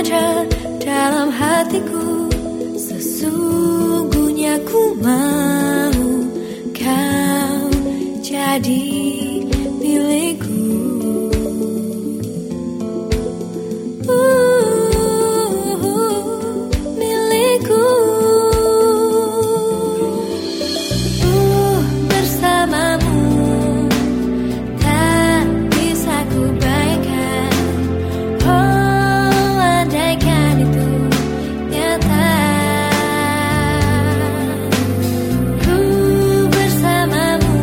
ada dalam hatiku. Sesungguhnya ku mau kau jadi milikku. Milikku. Bersamamu tak bisa ku bayangkan. Oh, andaikan itu nyata. Ku bersamamu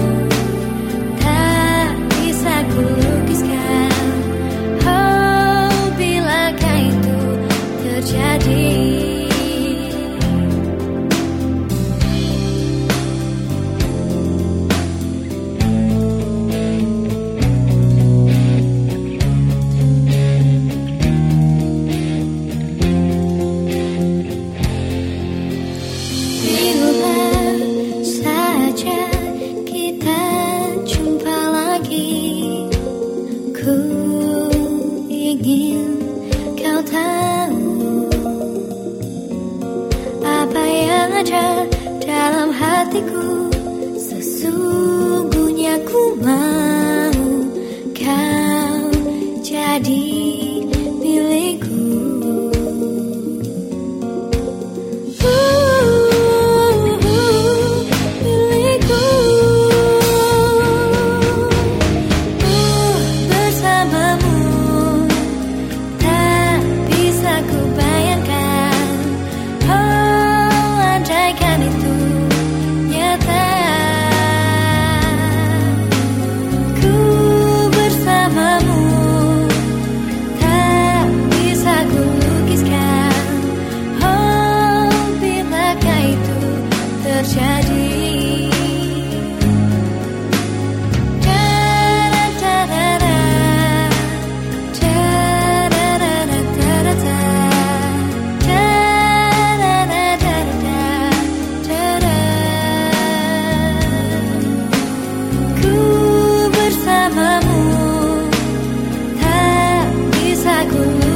tak bisa ku lukiskan. Oh, bilakah itu terjadi. Ku ingin kau tahu apa yang ada dalam hatiku. Sesungguhnya ku mau kau jadi milikku.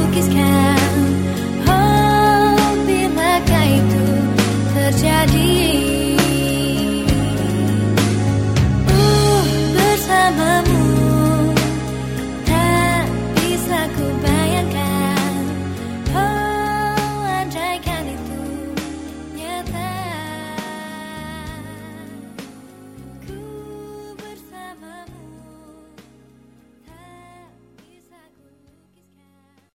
Terjadi.